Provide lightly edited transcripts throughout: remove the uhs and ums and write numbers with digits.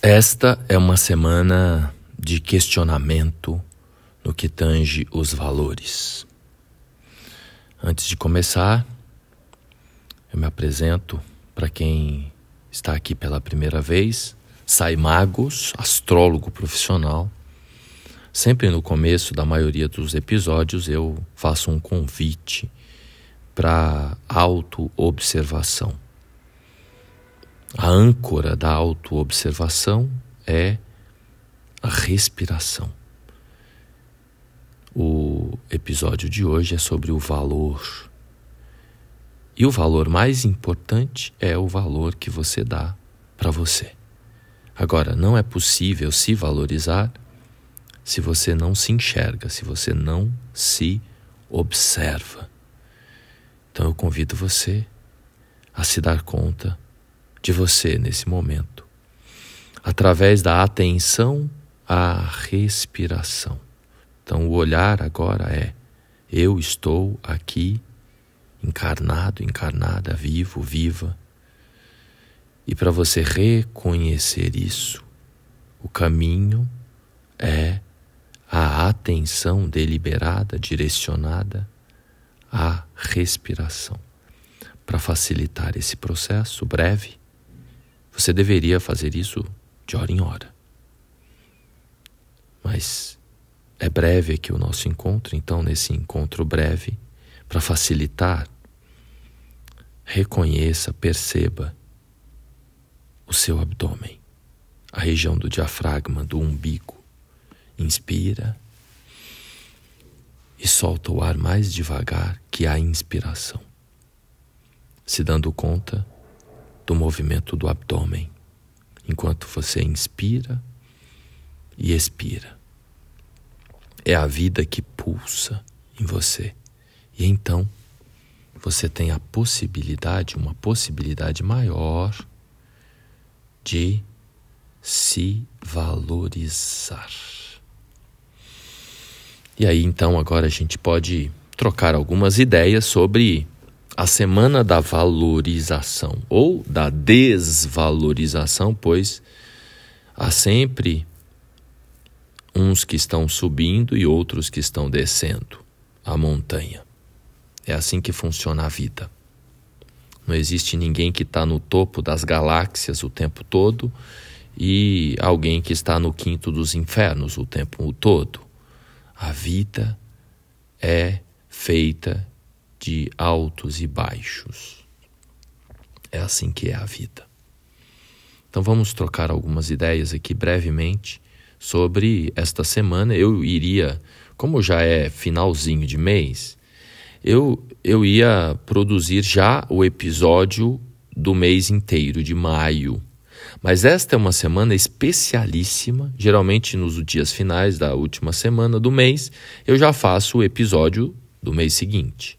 Esta é uma semana de questionamento no que tange os valores. Antes de começar, eu me apresento para quem está aqui pela primeira vez. Sai Magos, astrólogo profissional. Sempre no começo da maioria dos episódios eu faço um convite para autoobservação. A âncora da autoobservação é a respiração. O episódio de hoje é sobre o valor. E o valor mais importante é o valor que você dá para você. Agora, não é possível se valorizar se você não se enxerga, se você não se observa. Então eu convido você a se dar conta de você nesse momento, através da atenção à respiração. Então o olhar agora é: eu estou aqui, encarnado, encarnada, vivo, viva. E para você reconhecer isso, o caminho é a atenção deliberada, direcionada à respiração. Para facilitar esse processo breve, você deveria fazer isso de hora em hora. Mas é breve aqui o nosso encontro, então nesse encontro breve, para facilitar, reconheça, perceba o seu abdômen, a região do diafragma, do umbigo. Inspira e solta o ar mais devagar que a inspiração, se dando conta do movimento do abdômen, enquanto você inspira e expira. É a vida que pulsa em você. E então, você tem a possibilidade, uma possibilidade maior de se valorizar. E aí, então, agora a gente pode trocar algumas ideias sobre a semana da valorização ou da desvalorização, pois há sempre uns que estão subindo e outros que estão descendo a montanha. É assim que funciona a vida. Não existe ninguém que está no topo das galáxias o tempo todo e alguém que está no quinto dos infernos o tempo todo. A vida é feita de altos e baixos. É assim que é a vida. Então vamos trocar algumas ideias aqui brevemente sobre esta semana. Eu iria, como já é finalzinho de mês, eu ia produzir já o episódio do mês inteiro, de maio. Mas esta é uma semana especialíssima. Geralmente nos dias finais da última semana do mês, eu já faço o episódio do mês seguinte.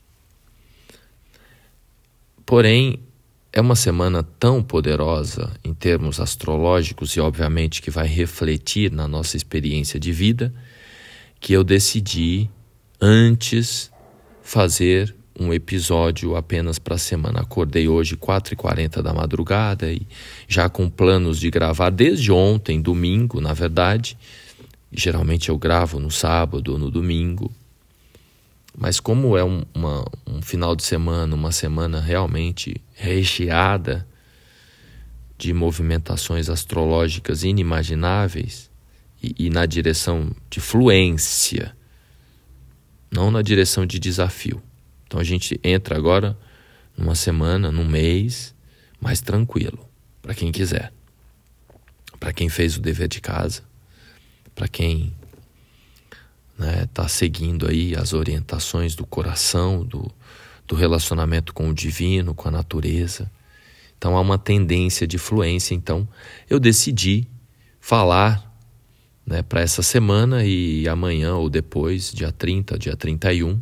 Porém, é uma semana tão poderosa em termos astrológicos e obviamente que vai refletir na nossa experiência de vida, que eu decidi antes fazer um episódio apenas para a semana. Acordei hoje 4h40 da madrugada e já com planos de gravar desde ontem, domingo, na verdade. Geralmente eu gravo no sábado ou no domingo. Mas como é um final de semana, uma semana realmente recheada de movimentações astrológicas inimagináveis e na direção de fluência, não na direção de desafio. Então a gente entra agora numa semana, num mês mais tranquilo, para quem quiser. Para quem fez o dever de casa, para quem está seguindo aí as orientações do coração, do relacionamento com o divino, com a natureza. Então há uma tendência de fluência. Então eu decidi falar para essa semana, e amanhã ou depois, dia 30, dia 31,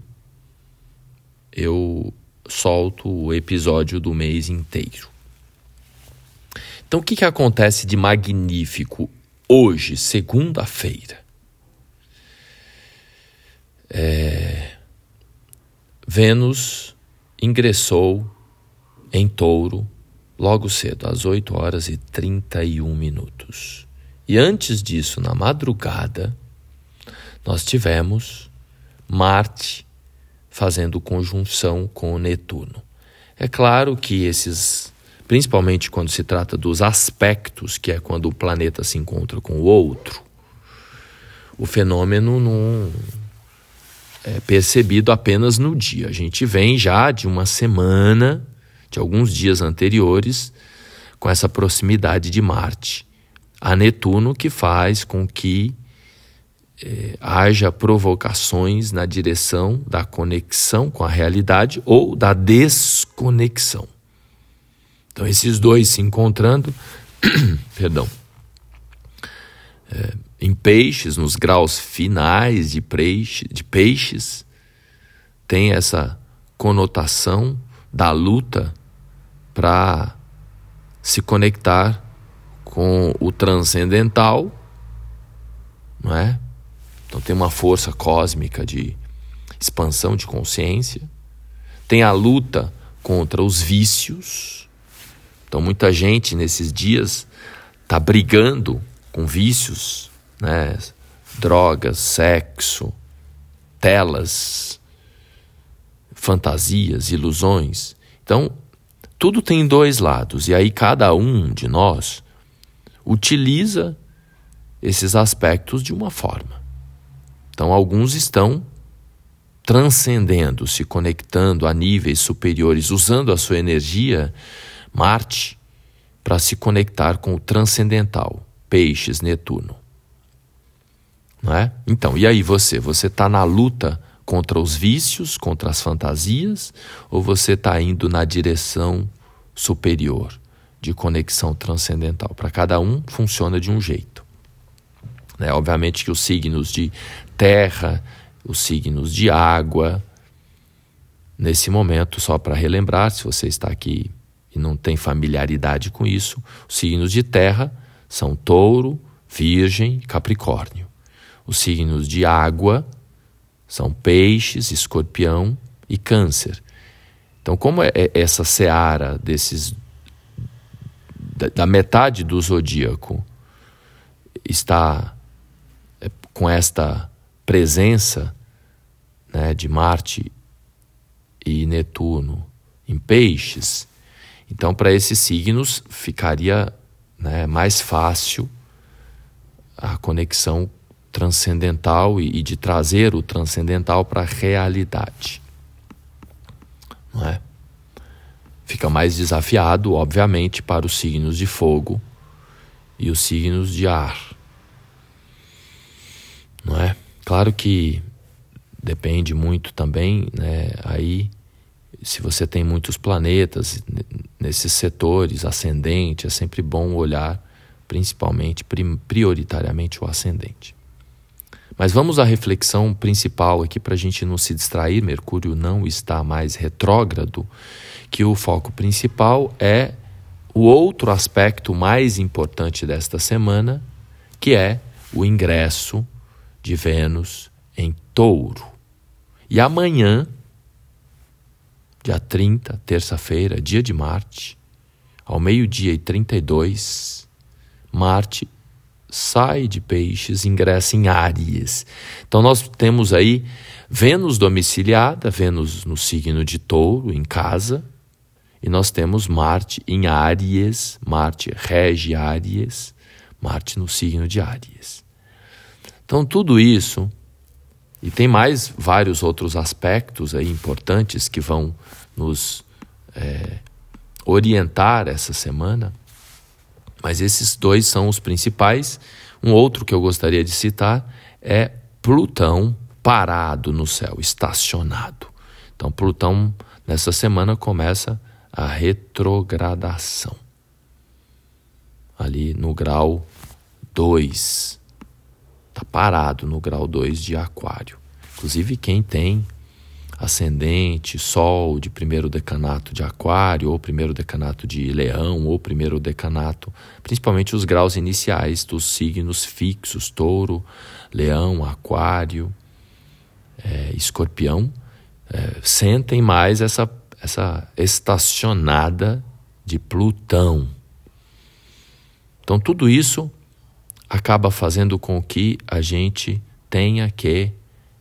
eu solto o episódio do mês inteiro. Então o que acontece de magnífico hoje, segunda-feira? Vênus ingressou em Touro logo cedo, às 8h31. E antes disso, na madrugada, nós tivemos Marte fazendo conjunção com o Netuno. É claro que principalmente quando se trata dos aspectos, que é quando o planeta se encontra com o outro, o fenômeno não é percebido apenas no dia. A gente vem já de uma semana, de alguns dias anteriores, com essa proximidade de Marte a Netuno, que faz com que haja provocações na direção da conexão com a realidade ou da desconexão. Então, esses dois se encontrando, perdão, em Peixes, nos graus finais de Peixes, tem essa conotação da luta para se conectar com o transcendental, não é? Então tem uma força cósmica de expansão de consciência, tem a luta contra os vícios. Então muita gente nesses dias está brigando com vícios, né? Drogas, sexo, telas, fantasias, ilusões. Então tudo tem dois lados, e aí cada um de nós utiliza esses aspectos de uma forma. Então, alguns estão transcendendo, se conectando a níveis superiores, usando a sua energia, Marte, para se conectar com o transcendental, Peixes, Netuno. Não é? Então, e aí você está na luta contra os vícios, contra as fantasias, ou você está indo na direção superior, de conexão transcendental? Para cada um funciona de um jeito. Obviamente que os signos de terra, os signos de água, nesse momento, só para relembrar, se você está aqui e não tem familiaridade com isso, os signos de terra são Touro, Virgem e Capricórnio. Os signos de água são Peixes, Escorpião e Câncer. Então, como essa seara da metade do zodíaco está com esta presença, né, de Marte e Netuno em Peixes, então para esses signos ficaria, né, mais fácil a conexão transcendental e de trazer o transcendental para a realidade. Não é? Fica mais desafiado, obviamente, para os signos de fogo e os signos de ar. Não é? Claro que depende muito também, né? Aí, se você tem muitos planetas nesses setores, ascendente, é sempre bom olhar principalmente, prioritariamente o ascendente. Mas vamos à reflexão principal aqui para a gente não se distrair. Mercúrio não está mais retrógrado, que o foco principal é o outro aspecto mais importante desta semana, que é o ingresso de Vênus em Touro. E amanhã, dia 30, terça-feira, dia de Marte, ao 12h32, Marte sai de Peixes, ingressa em Áries. Então nós temos aí Vênus domiciliada, Vênus no signo de Touro, em casa, e nós temos Marte em Áries, Marte rege Áries, Marte no signo de Áries. Então tudo isso, e tem mais vários outros aspectos aí importantes que vão nos orientar essa semana, mas esses dois são os principais. Um outro que eu gostaria de citar é Plutão parado no céu, estacionado. Então Plutão nessa semana começa a retrogradação, ali no grau 2, está parado no grau 2 de Aquário. Inclusive quem tem ascendente, Sol de primeiro decanato de Aquário, ou primeiro decanato de Leão, ou primeiro decanato, principalmente os graus iniciais dos signos fixos, Touro, Leão, Aquário, Escorpião, sentem mais essa estacionada de Plutão. Então tudo isso acaba fazendo com que a gente tenha que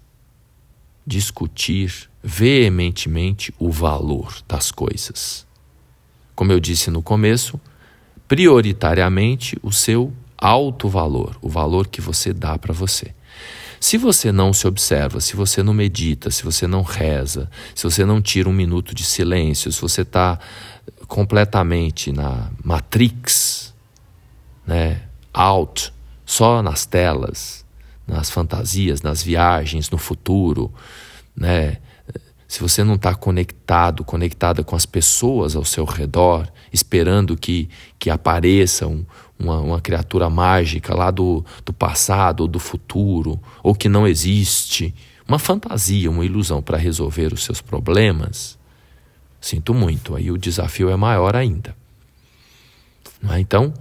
discutir veementemente o valor das coisas. Como eu disse no começo, prioritariamente o seu alto valor, o valor que você dá para você. Se você não se observa, se você não medita, se você não reza, se você não tira um minuto de silêncio, se você está completamente na Matrix, né, out, só nas telas, nas fantasias, nas viagens, no futuro, né, se você não está conectada com as pessoas ao seu redor, esperando que apareça uma criatura mágica lá do passado ou do futuro, ou que não existe, uma fantasia, uma ilusão para resolver os seus problemas, sinto muito, aí o desafio é maior ainda. Então,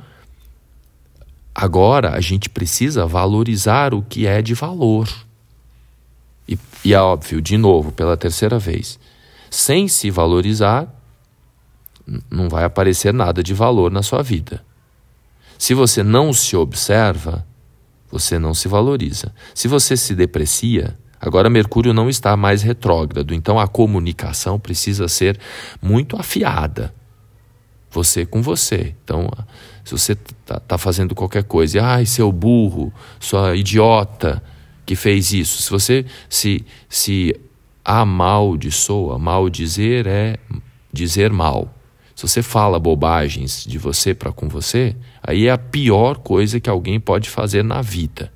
agora a gente precisa valorizar o que é de valor. E é óbvio, de novo, pela terceira vez, sem se valorizar, não vai aparecer nada de valor na sua vida. Se você não se observa, você não se valoriza. Se você se deprecia, agora Mercúrio não está mais retrógrado, então a comunicação precisa ser muito afiada. Você com você. Então, se você está fazendo qualquer coisa, ai, seu burro, sua idiota que fez isso, se você se amaldiçoa, maldizer é dizer mal. Se você fala bobagens de você para com você, aí é a pior coisa que alguém pode fazer na vida.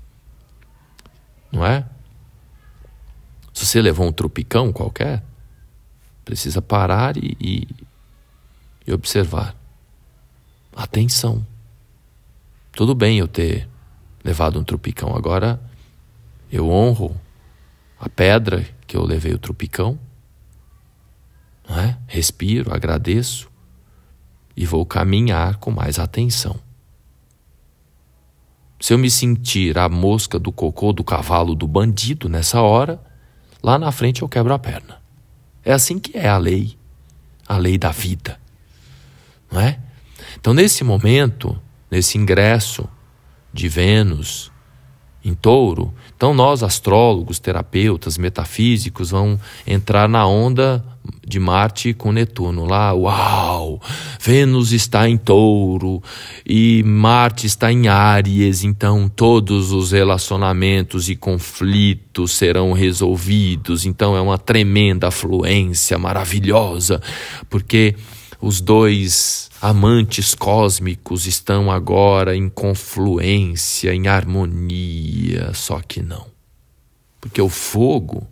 Não é? Se você levou um tropicão qualquer, precisa parar e observar. Atenção. Tudo bem eu ter levado um tropicão, agora eu honro a pedra que eu levei o tropicão, não é? Respiro, agradeço e vou caminhar com mais atenção. Se eu me sentir a mosca do cocô do cavalo do bandido nessa hora, lá na frente eu quebro a perna. É assim que é a lei da vida, não é? Então, nesse momento, nesse ingresso de Vênus em Touro, então nós, astrólogos, terapeutas, metafísicos, vamos entrar na onda de Marte com Netuno. Lá, uau, Vênus está em Touro e Marte está em Áries, então todos os relacionamentos e conflitos serão resolvidos. Então é uma tremenda fluência maravilhosa, porque os dois amantes cósmicos estão agora em confluência, em harmonia, só que não. Porque o fogo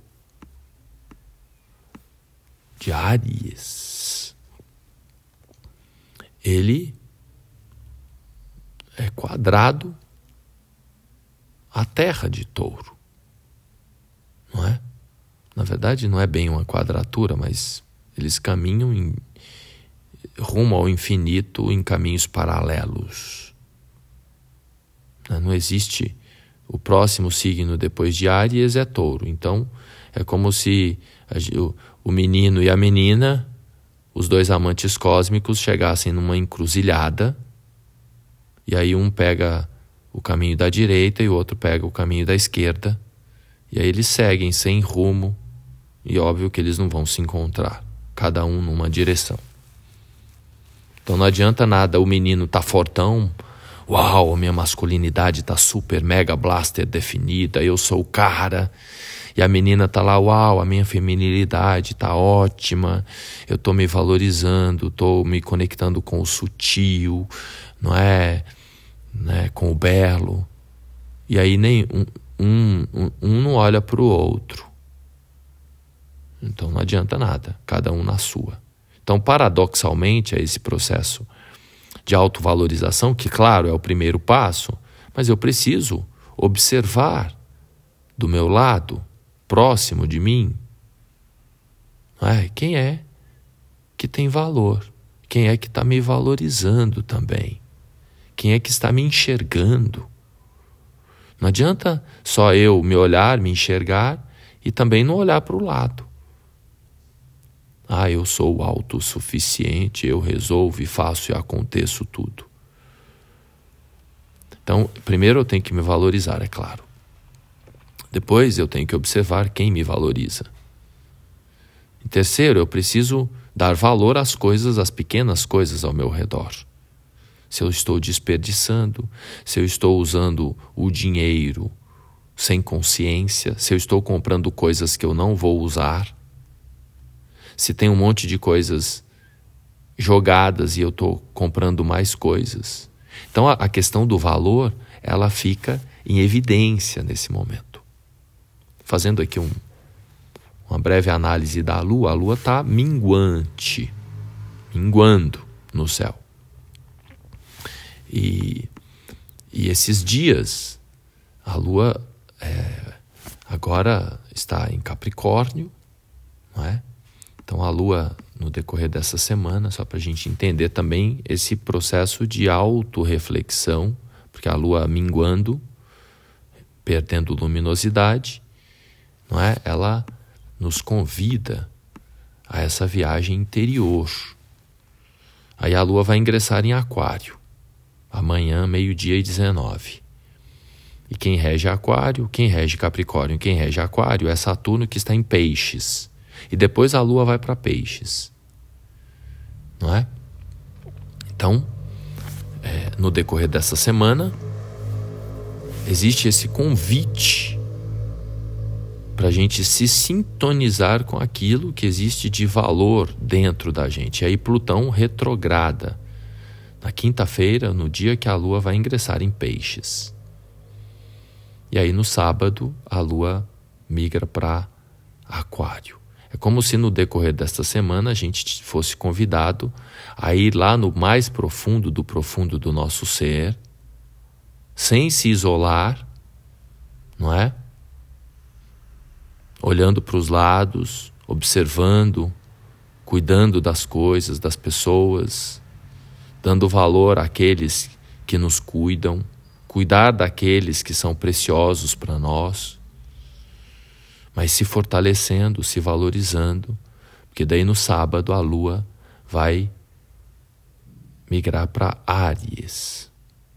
de Áries, ele é quadrado à terra de Touro, não é? Na verdade não é bem uma quadratura, mas eles caminham rumo ao infinito em caminhos paralelos. Não existe o próximo signo depois de Áries é Touro. Então é como se o menino e a menina, os dois amantes cósmicos, chegassem numa encruzilhada e aí um pega o caminho da direita e o outro pega o caminho da esquerda, e aí eles seguem sem rumo e óbvio que eles não vão se encontrar, cada um numa direção. Então não adianta nada o menino tá fortão, uau, a minha masculinidade tá super mega blaster definida, eu sou o cara. E a menina tá lá, uau, a minha feminilidade tá ótima, eu tô me valorizando, tô me conectando com o sutil, não é? Né? Com o belo. E aí nem um não olha pro outro. Então não adianta nada, cada um na sua. Então, paradoxalmente, é esse processo de autovalorização, que, claro, é o primeiro passo, mas eu preciso observar do meu lado, próximo de mim, quem é que tem valor, quem é que está me valorizando também, quem é que está me enxergando. Não adianta só eu me olhar, me enxergar e também não olhar para o lado. Eu sou autossuficiente, eu resolvo e faço e aconteço tudo. Então, primeiro eu tenho que me valorizar, é claro. Depois eu tenho que observar quem me valoriza. Em terceiro, eu preciso dar valor às coisas, às pequenas coisas ao meu redor. Se eu estou desperdiçando, se eu estou usando o dinheiro sem consciência, se eu estou comprando coisas que eu não vou usar, se tem um monte de coisas jogadas e eu estou comprando mais coisas. Então a questão do valor, ela fica em evidência nesse momento. Fazendo aqui uma breve análise da Lua, a Lua está minguando no céu. E esses dias, a Lua agora está em Capricórnio, não é? Então a Lua, no decorrer dessa semana, só para a gente entender também esse processo de autorreflexão, porque a Lua minguando, perdendo luminosidade, não é? Ela nos convida a essa viagem interior. Aí a Lua vai ingressar em Aquário, amanhã, 12:19. E quem rege Aquário, quem rege Capricórnio, quem rege Aquário é Saturno, que está em Peixes. E depois a Lua vai para Peixes. Não é? Então, no decorrer dessa semana, existe esse convite para a gente se sintonizar com aquilo que existe de valor dentro da gente. E aí Plutão retrograda na quinta-feira, no dia que a Lua vai ingressar em Peixes. E aí no sábado a Lua migra para Aquário. É como se no decorrer desta semana a gente fosse convidado a ir lá no mais profundo do nosso ser, sem se isolar, não é? Olhando para os lados, observando, cuidando das coisas, das pessoas, dando valor àqueles que nos cuidam, cuidar daqueles que são preciosos para nós, mas se fortalecendo, se valorizando, porque daí no sábado a Lua vai migrar para Áries.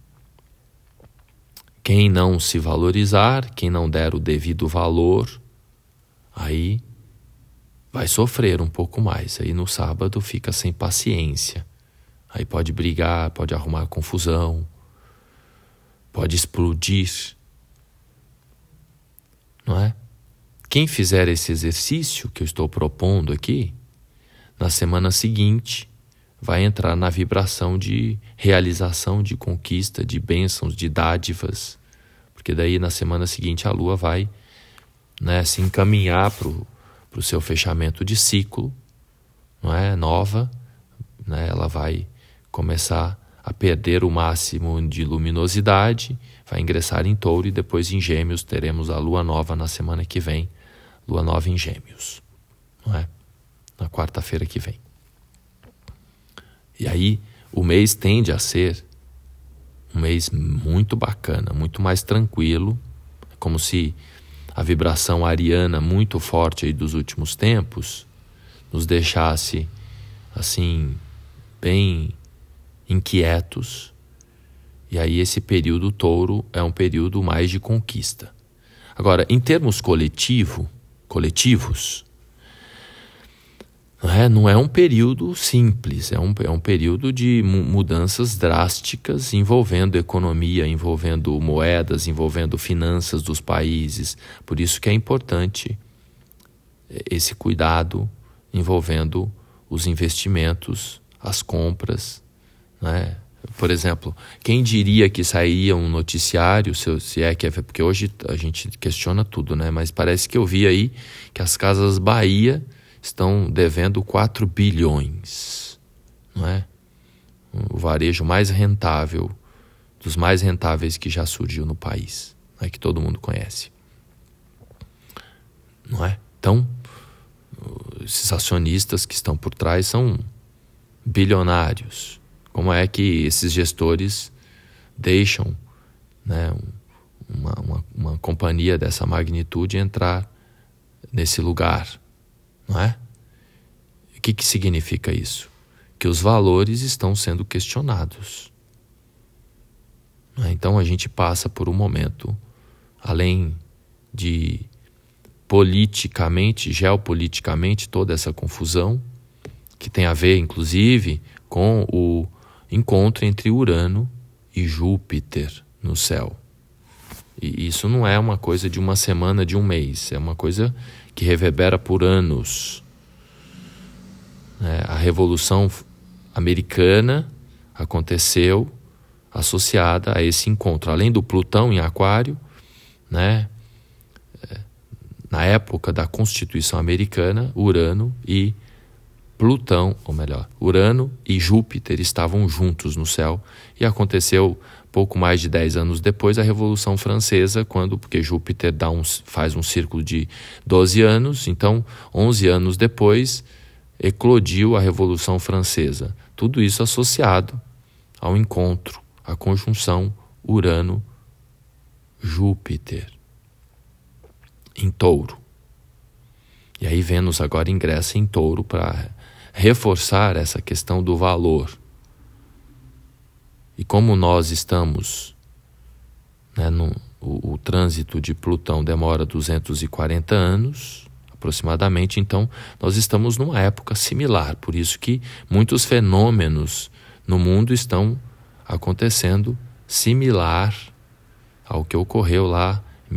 Quem não se valorizar, quem não der o devido valor, aí vai sofrer um pouco mais. Aí no sábado fica sem paciência. Aí pode brigar, pode arrumar confusão, pode explodir, não é? Quem fizer esse exercício que eu estou propondo aqui, na semana seguinte, vai entrar na vibração de realização, de conquista, de bênçãos, de dádivas, porque daí na semana seguinte a Lua vai, né, se encaminhar para o seu fechamento de ciclo, não é? Nova, né? Ela vai começar a perder o máximo de luminosidade, vai ingressar em Touro e depois em Gêmeos teremos a Lua Nova na semana que vem, Lua Nova em Gêmeos, não é? Na quarta-feira que vem. E aí o mês tende a ser um mês muito bacana, muito mais tranquilo, como se a vibração ariana muito forte aí dos últimos tempos nos deixasse assim bem inquietos. E aí esse período Touro é um período mais de conquista. Agora, em termos coletivos, não é um período simples, é um período de mudanças drásticas envolvendo economia, envolvendo moedas, envolvendo finanças dos países. Por isso que é importante esse cuidado envolvendo os investimentos, as compras, né? Por exemplo, quem diria que sairia um noticiário, se é que é, porque hoje a gente questiona tudo, né? Mas parece que eu vi aí que as Casas Bahia estão devendo 4 bilhões, não é? O varejo mais rentável, dos mais rentáveis que já surgiu no país, né? Que todo mundo conhece, não é? Então, esses acionistas que estão por trás são bilionários. Como é que esses gestores deixam, né, uma companhia dessa magnitude entrar nesse lugar, não é? O que significa isso? Que os valores estão sendo questionados, Então a gente passa por um momento, além de politicamente, geopoliticamente, toda essa confusão, que tem a ver, inclusive, com o encontro entre Urano e Júpiter no céu. E isso não é uma coisa de uma semana, de um mês, é uma coisa que reverbera por anos. A Revolução Americana aconteceu associada a esse encontro. Além do Plutão em Aquário, na época da Constituição Americana, Urano e Júpiter estavam juntos no céu, e aconteceu pouco mais de 10 anos depois a Revolução Francesa, porque Júpiter faz um círculo de 12 anos, então 11 anos depois eclodiu a Revolução Francesa. Tudo isso associado ao encontro, à conjunção Urano-Júpiter em Touro. E aí Vênus agora ingressa em Touro para reforçar essa questão do valor. E como nós estamos, o trânsito de Plutão demora 240 anos, aproximadamente, então nós estamos numa época similar. Por isso que muitos fenômenos no mundo estão acontecendo similar ao que ocorreu lá em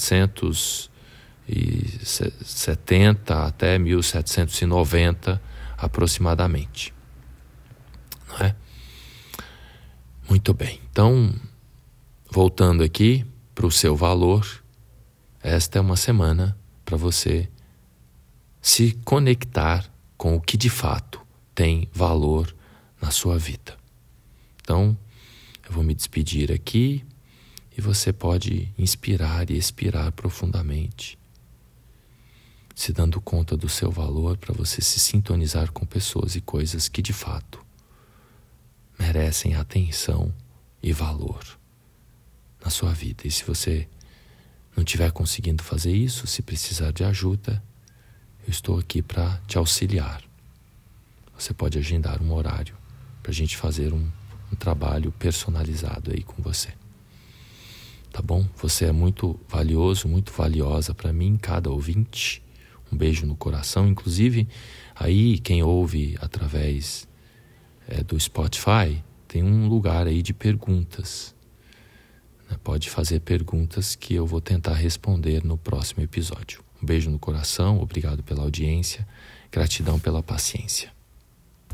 1770 até 1790 aproximadamente. Não é? Muito bem. Então, voltando aqui para o seu valor, esta é uma semana para você se conectar com o que de fato tem valor na sua vida. Então, eu vou me despedir aqui e você pode inspirar e expirar profundamente, se dando conta do seu valor, para você se sintonizar com pessoas e coisas que de fato merecem atenção e valor na sua vida. E se você não estiver conseguindo fazer isso, se precisar de ajuda, eu estou aqui para te auxiliar. Você pode agendar um horário para a gente fazer um trabalho personalizado aí com você. Tá bom? Você é muito valioso, muito valiosa para mim, cada ouvinte. Um beijo no coração. Inclusive, aí quem ouve através do Spotify, tem um lugar aí de perguntas. Pode fazer perguntas que eu vou tentar responder no próximo episódio. Um beijo no coração, obrigado pela audiência, gratidão pela paciência.